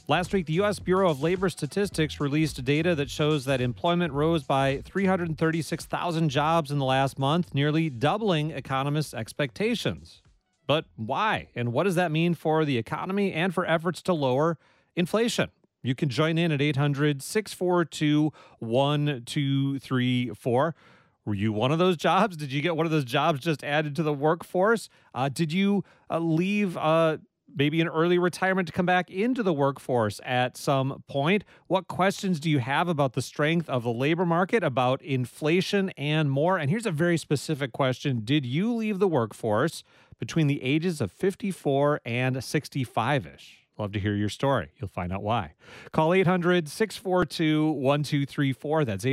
Last week, the U.S. Bureau of Labor Statistics released data that shows that employment rose by 336,000 jobs in the last month, nearly doubling economists' expectations. But why? And what does that mean for the economy and for efforts to lower inflation? You can join in at 800-642-1234. Were you one of those jobs? Did you get one of those jobs just added to the workforce? Did you leave maybe an early retirement to come back into the workforce at some point? What questions do you have about the strength of the labor market, about inflation, and more? And here's a very specific question. Did you leave the workforce between the ages of 54 and 65-ish? Love to hear your story. You'll find out why. Call 800-642-1234. That's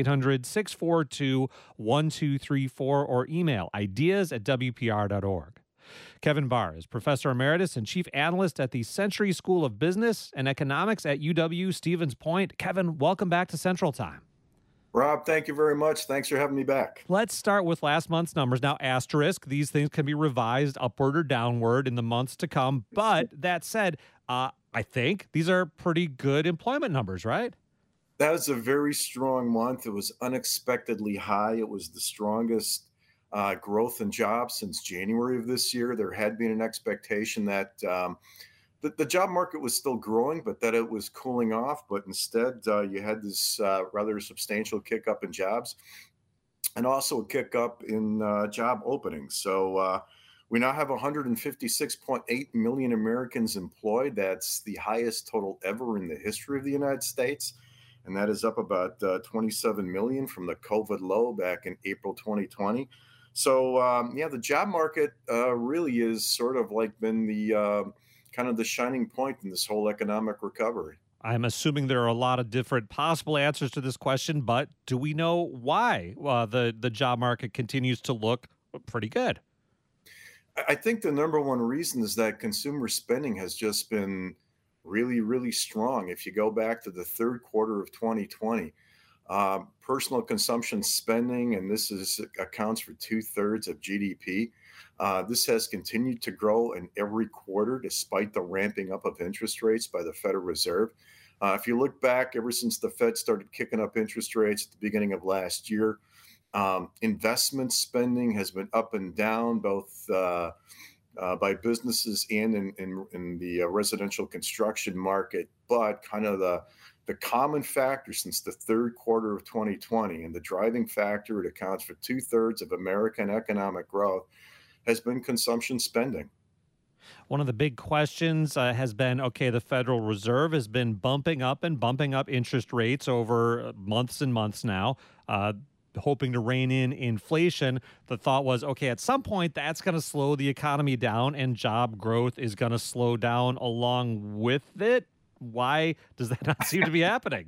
800-642-1234, or email ideas@wpr.org. Kevin Barr is Professor Emeritus and Chief Analyst at the Century School of Business and Economics at UW-Stevens Point. Kevin, welcome back to Central Time. Rob, thank you very much. Thanks for having me back. Let's start with last month's numbers. Now, asterisk, these things can be revised upward or downward in the months to come. But that said, I think these are pretty good employment numbers, right? That was a very strong month. It was unexpectedly high. It was the strongest growth in jobs since January of this year. There had been an expectation that the job market was still growing, but that it was cooling off. But instead, you had this rather substantial kick up in jobs and also a kick up in job openings. So we now have 156.8 million Americans employed. That's the highest total ever in the history of the United States. And that is up about 27 million from the COVID low back in April 2020. So, the job market really is sort of like been the kind of the shining point in this whole economic recovery. I'm assuming there are a lot of different possible answers to this question, but do we know why the job market continues to look pretty good? I think the number one reason is that consumer spending has just been really, really strong. If you go back to the third quarter of 2020, personal consumption spending, and this accounts for 2/3 of GDP. This has continued to grow in every quarter despite the ramping up of interest rates by the Federal Reserve. If you look back, ever since the Fed started kicking up interest rates at the beginning of last year, investment spending has been up and down, both by businesses and in the residential construction market. But kind of the common factor since the third quarter of 2020, and the driving factor, it accounts for 2/3 of American economic growth, has been consumption spending. One of the big questions has been, okay, the Federal Reserve has been bumping up interest rates over months and months now, hoping to rein in inflation. The thought was, okay, at some point that's going to slow the economy down and job growth is going to slow down along with it. Why does that not seem to be happening?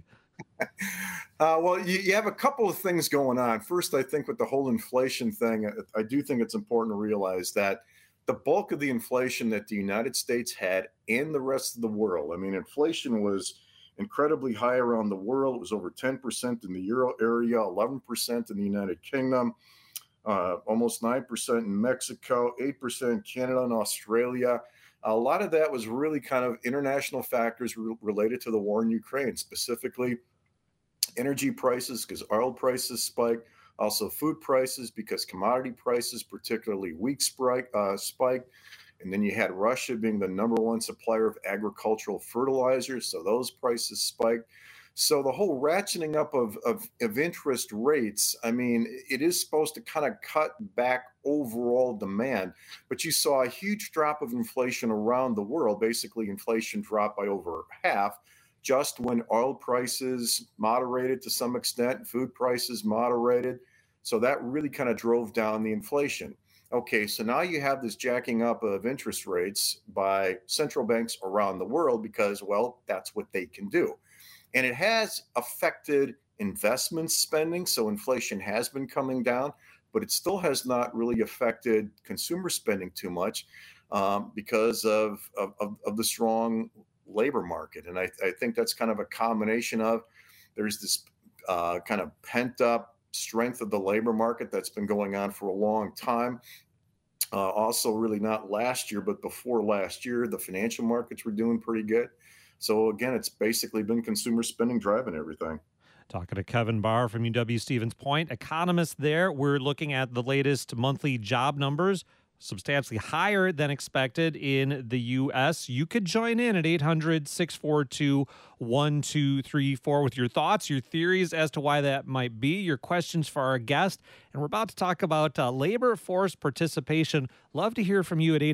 Well, you have a couple of things going on. First, I think with the whole inflation thing, I do think it's important to realize that the bulk of the inflation that the United States had and the rest of the world, I mean, inflation was incredibly high around the world. It was over 10% in the Euro area, 11% in the United Kingdom, almost 9% in Mexico, 8% in Canada and Australia. A lot of that was really kind of international factors related to the war in Ukraine, specifically energy prices because oil prices spiked, also food prices because commodity prices, particularly wheat, spiked. And then you had Russia being the number one supplier of agricultural fertilizers, so those prices spiked. So the whole ratcheting up of interest rates, I mean, it is supposed to kind of cut back overall demand, but you saw a huge drop of inflation around the world. Basically, inflation dropped by over half just when oil prices moderated to some extent, food prices moderated. So that really kind of drove down the inflation. Okay, so now you have this jacking up of interest rates by central banks around the world because, well, that's what they can do. And it has affected investment spending. So inflation has been coming down, but it still has not really affected consumer spending too much because of the strong labor market. And I think that's kind of a combination of there's this kind of pent up strength of the labor market that's been going on for a long time. Also, really not last year, but before last year, the financial markets were doing pretty good. So again, it's basically been consumer spending driving everything. Talking to Kevin Barr from UW Stevens Point, economist there. We're looking at the latest monthly job numbers, substantially higher than expected in the U.S. You could join in at 800-642-1234 with your thoughts, your theories as to why that might be, your questions for our guest. And we're about to talk about labor force participation. Love to hear from you at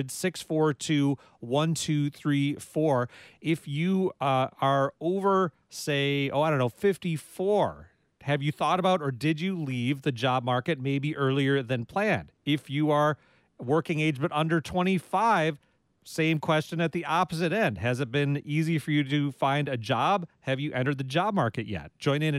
800-642-1234. If you are over, say, 54, have you thought about or did you leave the job market maybe earlier than planned? If you are working age but under 25, same question at the opposite end. Has it been easy for you to find a job? Have you entered the job market yet? Join in at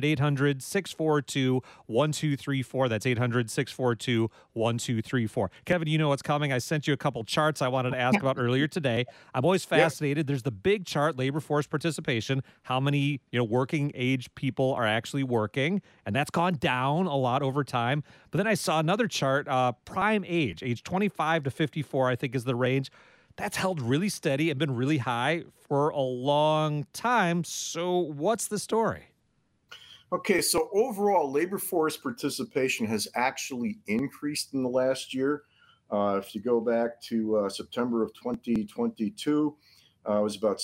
800-642-1234. That's 800-642-1234. Kevin, you know what's coming. I sent you a couple charts I wanted to ask about earlier today. I'm always fascinated. Yep. There's the big chart, labor force participation, how many working age people are actually working, and that's gone down a lot over time. But then I saw another chart, prime age 25 to 54, I think is the range. That's held really steady and been really high for a long time. So what's the story? Okay, so overall, labor force participation has actually increased in the last year. If you go back to September of 2022, it was about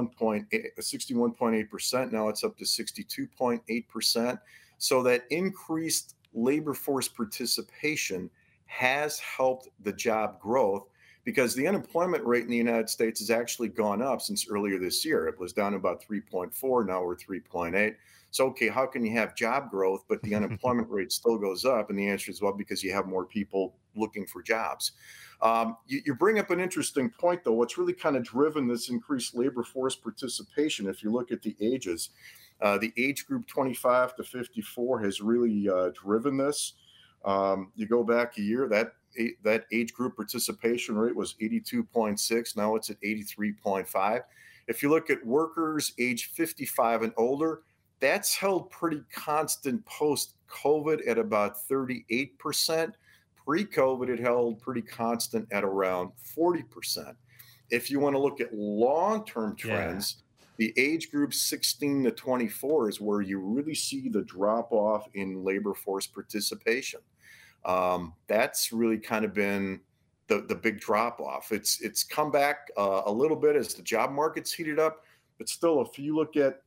61.8%. Now it's up to 62.8%. So that increased labor force participation has helped the job growth, because the unemployment rate in the United States has actually gone up since earlier this year. It was down about 3.4. Now we're 3.8. So, okay, how can you have job growth, but the unemployment rate still goes up? And the answer is, well, because you have more people looking for jobs. You bring up an interesting point, though. What's really kind of driven this increased labor force participation, if you look at the ages, the age group 25 to 54 has really driven this. You go back a year, that age group participation rate was 82.6. Now it's at 83.5. If you look at workers age 55 and older, that's held pretty constant post-COVID at about 38%. Pre-COVID, it held pretty constant at around 40%. If you want to look at long-term trends, the age group 16 to 24 is where you really see the drop-off in labor force participation. That's really kind of been the big drop off. It's come back a little bit as the job market's heated up, but still, if you look at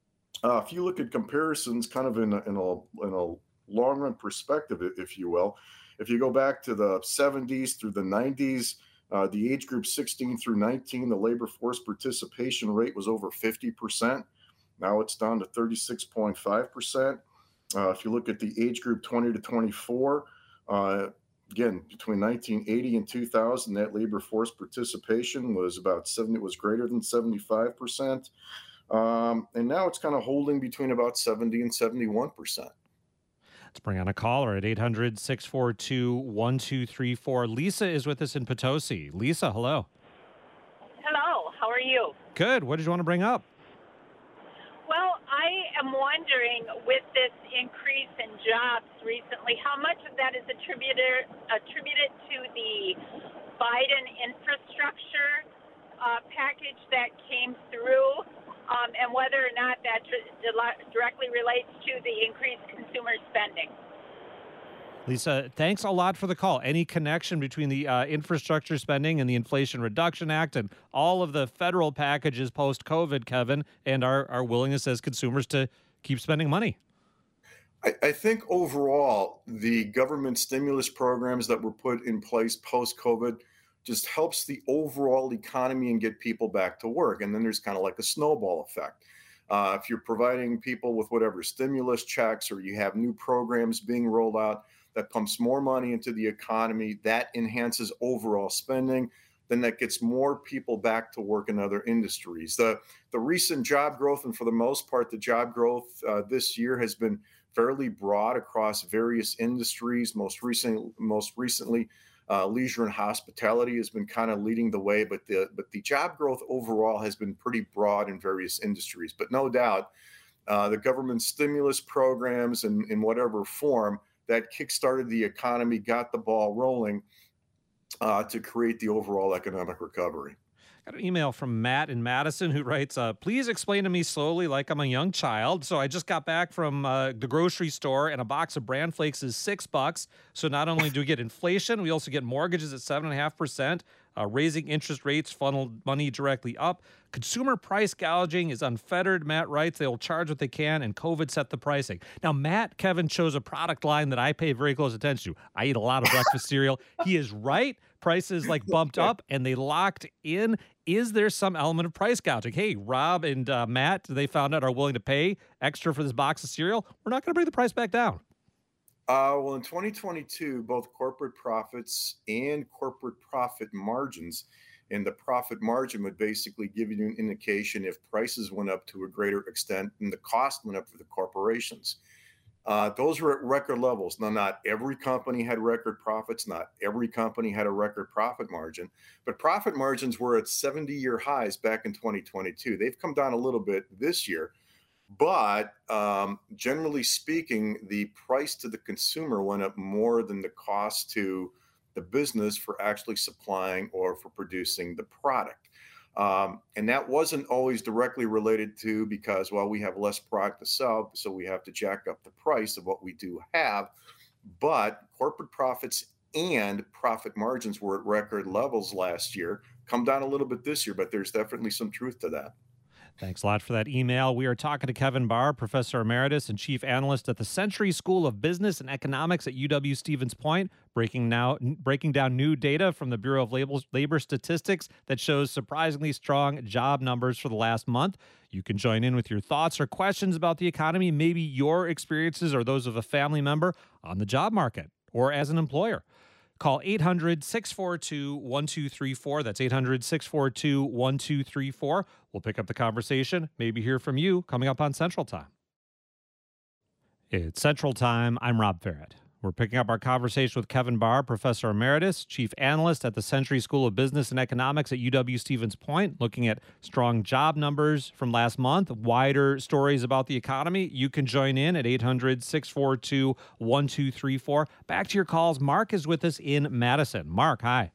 comparisons, kind of in a long run perspective, if you will, if you go back to the 70s through the 90s, the age group 16 through 19, the labor force participation rate was over 50%. Now it's down to 36.5%. If you look at the age group 20 to 24. Again, between 1980 and 2000, that labor force participation was was greater than 75%. And now it's kind of holding between about 70 and 71%. Let's bring on a caller at 800-642-1234. Lisa is with us in Potosi. Lisa, hello. Hello, how are you? Good. What did you want to bring up? Well, I am wondering, with this increase in jobs recently, how much of that is attributed to the Biden infrastructure package that came through, and whether or not that directly relates to the increased consumer spending. Lisa, thanks a lot for the call. Any connection between the infrastructure spending and the Inflation Reduction Act and all of the federal packages post-COVID, Kevin, and our willingness as consumers to keep spending money? I think overall, the government stimulus programs that were put in place post-COVID just helps the overall economy and get people back to work. And then there's kind of like a snowball effect. If you're providing people with whatever stimulus checks, or you have new programs being rolled out that pumps more money into the economy, that enhances overall spending, then that gets more people back to work in other industries. The recent job growth, and for the most part, the job growth this year has been fairly broad across various industries. Most recently, leisure and hospitality has been kind of leading the way, but the job growth overall has been pretty broad in various industries. But no doubt, the government stimulus programs in whatever form that kickstarted the economy, got the ball rolling to create the overall economic recovery. Got an email from Matt in Madison who writes, please explain to me slowly like I'm a young child. So I just got back from the grocery store and a box of bran flakes is $6. So not only do we get inflation, we also get mortgages at 7.5%. Raising interest rates funneled money directly up. Consumer price gouging is unfettered, Matt writes. They will charge what they can, and COVID set the pricing. Now, Matt, Kevin chose a product line that I pay very close attention to. I eat a lot of breakfast cereal. He is right. Prices like bumped up, and they locked in. Is there some element of price gouging? Hey, Rob and Matt, they found out are willing to pay extra for this box of cereal. We're not going to bring the price back down. Well, in 2022, both corporate profits and corporate profit margins, and the profit margin would basically give you an indication if prices went up to a greater extent and the cost went up for the corporations. Those were at record levels. Now, not every company had record profits. Not every company had a record profit margin, but profit margins were at 70-year highs back in 2022. They've come down a little bit this year. But generally speaking, the price to the consumer went up more than the cost to the business for actually supplying or for producing the product. And that wasn't always directly related to because, well, we have less product to sell, so we have to jack up the price of what we do have. But corporate profits and profit margins were at record levels last year, come down a little bit this year, but there's definitely some truth to that. Thanks a lot for that email. We are talking to Kevin Barr, Professor Emeritus and Chief Analyst at the Century School of Business and Economics at UW-Stevens Point, breaking down new data from the Bureau of Labor Statistics that shows surprisingly strong job numbers for the last month. You can join in with your thoughts or questions about the economy, maybe your experiences or those of a family member on the job market or as an employer. Call 800-642-1234. That's 800-642-1234. We'll pick up the conversation, maybe hear from you coming up on Central Time. It's Central Time. I'm Rob Farrett. We're picking up our conversation with Kevin Barr, Professor Emeritus, Chief Analyst at the Century School of Business and Economics at UW-Stevens Point, looking at strong job numbers from last month, wider stories about the economy. You can join in at 800-642-1234. Back to your calls. Mark is with us in Madison. Mark, hi.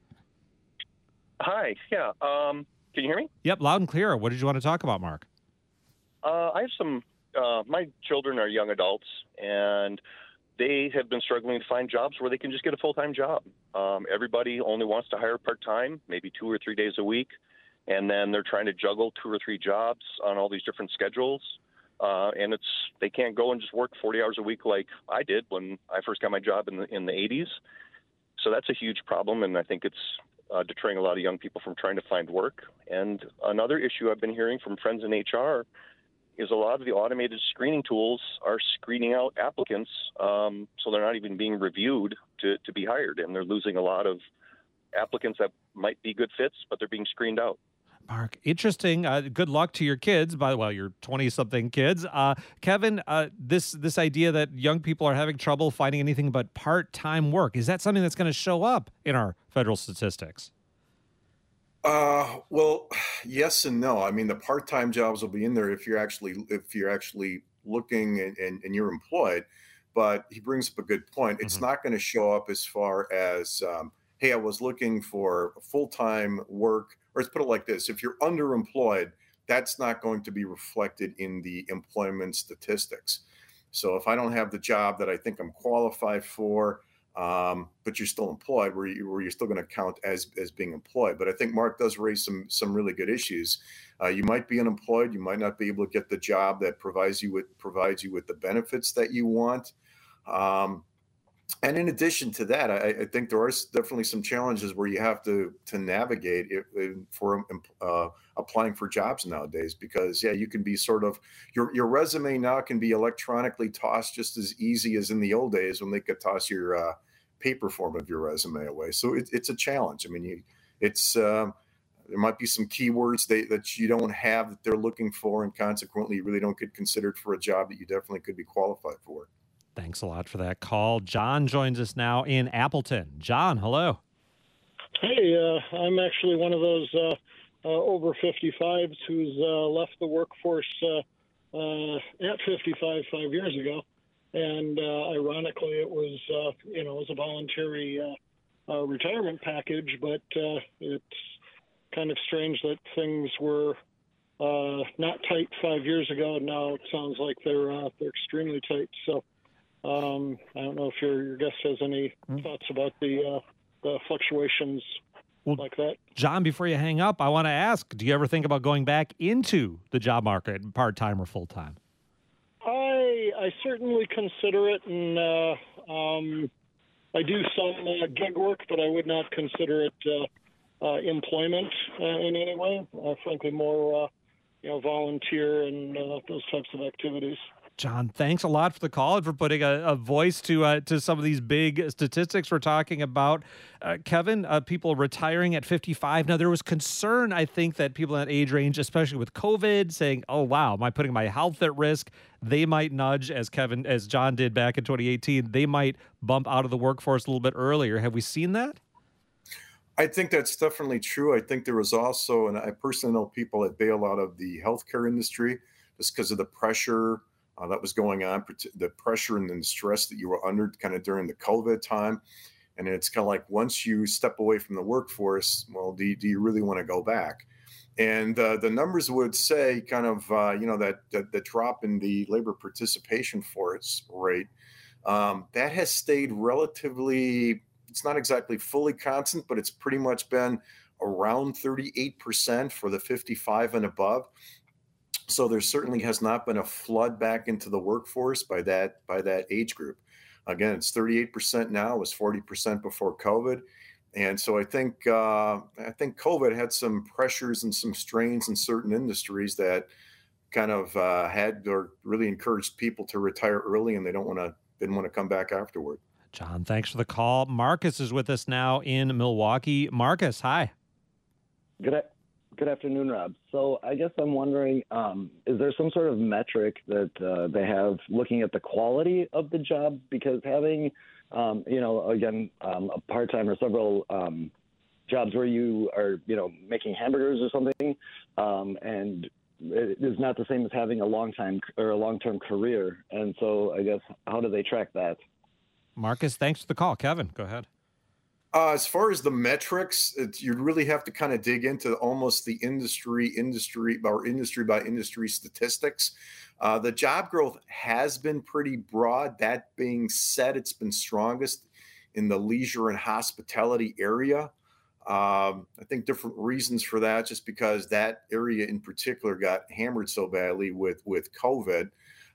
Hi, yeah. Can you hear me? Yep, loud and clear. What did you want to talk about, Mark? I have my children are young adults, and they have been struggling to find jobs where they can just get a full-time job. Everybody only wants to hire part-time, maybe 2 or 3 days a week, and then they're trying to juggle 2 or 3 jobs on all these different schedules. And they can't go and just work 40 hours a week like I did when I first got my job in the 80s. So that's a huge problem, and I think it's deterring a lot of young people from trying to find work. And another issue I've been hearing from friends in HR is a lot of the automated screening tools are screening out applicants, so they're not even being reviewed to be hired, and they're losing a lot of applicants that might be good fits, but they're being screened out. Mark, interesting. Good luck to your kids, your 20-something kids. Kevin, this idea that young people are having trouble finding anything but part-time work, is that something that's going to show up in our federal statistics? Well, yes and no. I mean, the part-time jobs will be in there if you're actually looking and you're employed. But he brings up a good point. It's not going to show up as far as, hey, I was looking for full-time work. Or let's put it like this: if you're underemployed, that's not going to be reflected in the employment statistics. So if I don't have the job that I think I'm qualified for, but you're still employed, where you're still going to count as being employed. But I think Mark does raise some really good issues. You might be unemployed. You might not be able to get the job that provides you with the benefits that you want. And in addition to that, I think there are definitely some challenges where you have to navigate for applying for jobs nowadays, because you can be sort of your resume now can be electronically tossed just as easy as in the old days when they could toss your paper form of your resume away. So it's a challenge. I mean, there might be some keywords that you don't have that they're looking for, and consequently you really don't get considered for a job that you definitely could be qualified for. Thanks a lot for that call. John joins us now in Appleton. John, hello. Hey, I'm actually one of those over 55s who's left the workforce at 55 5 years ago. And ironically, it was a voluntary retirement package, but it's kind of strange that things were not tight 5 years ago, and now it sounds like they're extremely tight. So I don't know if your guest has any thoughts about the fluctuations like that. John, before you hang up, I want to ask, do you ever think about going back into the job market, part-time or full-time? I certainly consider it, and I do some gig work, but I would not consider it employment in any way. Frankly, more volunteer and those types of activities. John, thanks a lot for the call and for putting a voice to some of these big statistics we're talking about. Kevin, people retiring at 55. Now, there was concern, I think, that people in that age range, especially with COVID, saying, oh, wow, am I putting my health at risk? They might nudge, as John did back in 2018, they might bump out of the workforce a little bit earlier. Have we seen that? I think that's definitely true. I think there was also, and I personally know people that bail out of the healthcare industry just because of the pressure that was going on, the pressure and the stress that you were under kind of during the COVID time. And it's kind of like, once you step away from the workforce, well, do you really want to go back? And the numbers would say kind of, that the drop in the labor participation force rate, that has stayed relatively, it's not exactly fully constant, but it's pretty much been around 38% for the 55 and above. So there certainly has not been a flood back into the workforce by that age group. Again, it's 38% now. It was 40% before COVID. And so I think COVID had some pressures and some strains in certain industries that kind of had or really encouraged people to retire early, and they didn't want to come back afterward. John, thanks for the call. Marcus is with us now in Milwaukee. Marcus, hi. Good afternoon, Rob. So I guess I'm wondering, is there some sort of metric that they have looking at the quality of the job? Because having, a part-time or several jobs where you are, making hamburgers or something, and it is not the same as having a long-term career. And so I guess, how do they track that? Marcus, thanks for the call. Kevin, go ahead. As far as the metrics, you really have to kind of dig into almost the industry by industry statistics. The job growth has been pretty broad. That being said, it's been strongest in the leisure and hospitality area. I think different reasons for that, just because that area in particular got hammered so badly with COVID.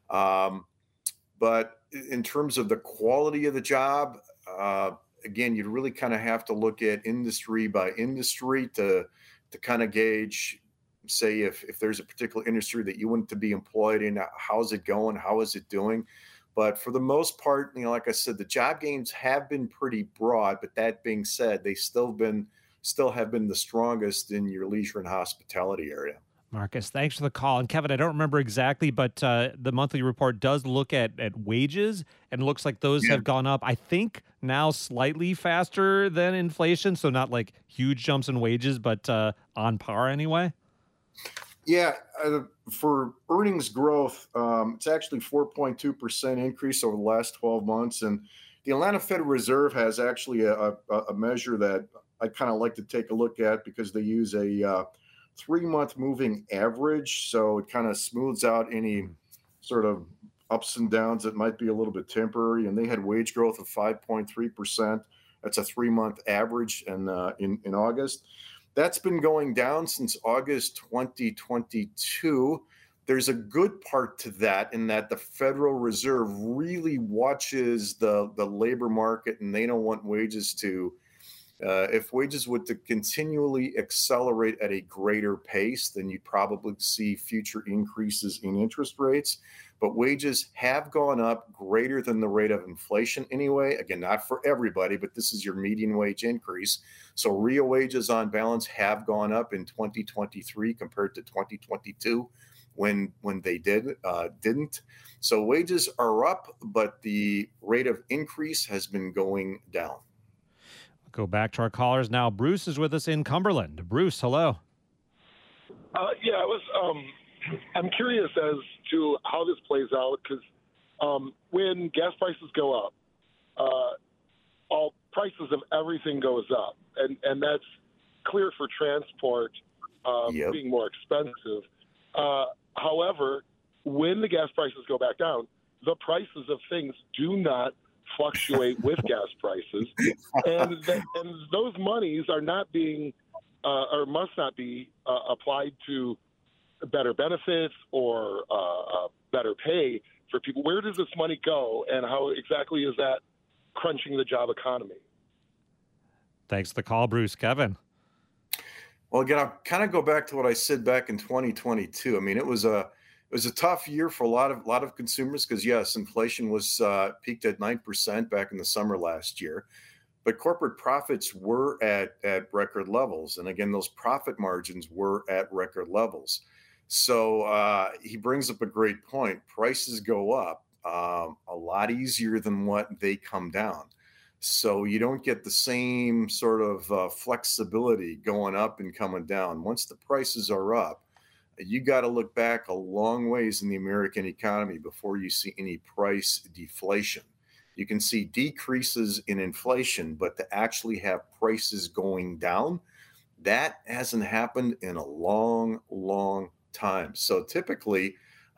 But in terms of the quality of the job, again, you'd really kind of have to look at industry by industry to kind of gauge, say, if there's a particular industry that you want to be employed in, how's it going? How is it doing? But for the most part, like I said, the job gains have been pretty broad. But that being said, they still have been the strongest in your leisure and hospitality area. Marcus, thanks for the call. And Kevin, I don't remember exactly, but the monthly report does look at wages, and it looks like those have gone up, I think, now slightly faster than inflation. So not like huge jumps in wages, but on par anyway. Yeah, for earnings growth, it's actually 4.2% increase over the last 12 months. And the Atlanta Federal Reserve has actually a measure that I kind of like to take a look at, because they use a 3-month moving average. So it kind of smooths out any sort of ups and downs that might be a little bit temporary. And they had wage growth of 5.3%. That's a 3-month average in August. That's been going down since August 2022. There's a good part to that, in that the Federal Reserve really watches the labor market, and they don't want wages to if wages would to continually accelerate at a greater pace, then you'd probably see future increases in interest rates. But wages have gone up greater than the rate of inflation anyway. Again, not for everybody, but this is your median wage increase. So real wages on balance have gone up in 2023 compared to 2022 when they didn't. So wages are up, but the rate of increase has been going down. Go back to our callers now. Bruce is with us in Cumberland. Bruce, hello. I'm curious as to how this plays out, because when gas prices go up, all prices of everything goes up, and that's clear for transport Yep. being more expensive. However, when the gas prices go back down, the prices of things do not fluctuate with gas prices, and those monies are not being or must not be applied to better benefits or better pay for people. Where does this money go, and how exactly is that crunching the job economy? Thanks for the call, Bruce. Kevin. Well, again, I'll kind of go back to what I said back in 2022. I mean, it was a tough year for a lot of consumers because yes, inflation was peaked at 9% back in the summer last year, but corporate profits were at record levels, and again, those profit margins were at record levels. So he brings up a great point. Prices go up a lot easier than what they come down. So you don't get the same sort of flexibility going up and coming down. Once the prices are up, you got to look back a long ways in the American economy before you see any price deflation. You can see decreases in inflation, but to actually have prices going down, that hasn't happened in a long, long time. So typically,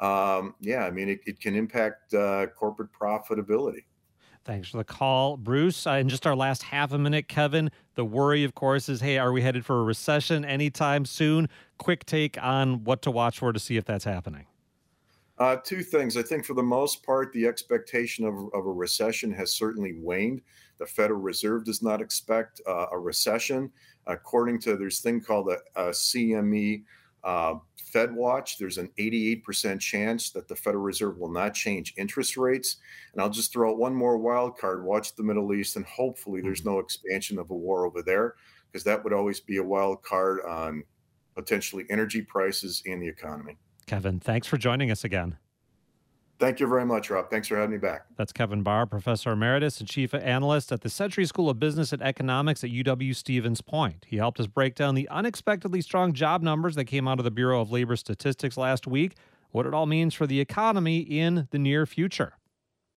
it can impact corporate profitability. Thanks for the call, Bruce. In just our last half a minute, Kevin, the worry, of course, is, hey, are we headed for a recession anytime soon? Quick take on what to watch for to see if that's happening. Two things. I think for the most part, the expectation of a recession has certainly waned. The Federal Reserve does not expect a recession. According to there's a thing called a CME Fed Watch, there's an 88% chance that the Federal Reserve will not change interest rates. And I'll just throw out one more wild card. Watch the Middle East, and hopefully there's no expansion of a war over there, because that would always be a wild card on potentially energy prices and the economy. Kevin, thanks for joining us again. Thank you very much, Rob. Thanks for having me back. That's Kevin Barr, Professor Emeritus and Chief Analyst at the Century School of Business and Economics at UW-Stevens Point. He helped us break down the unexpectedly strong job numbers that came out of the Bureau of Labor Statistics last week, what it all means for the economy in the near future.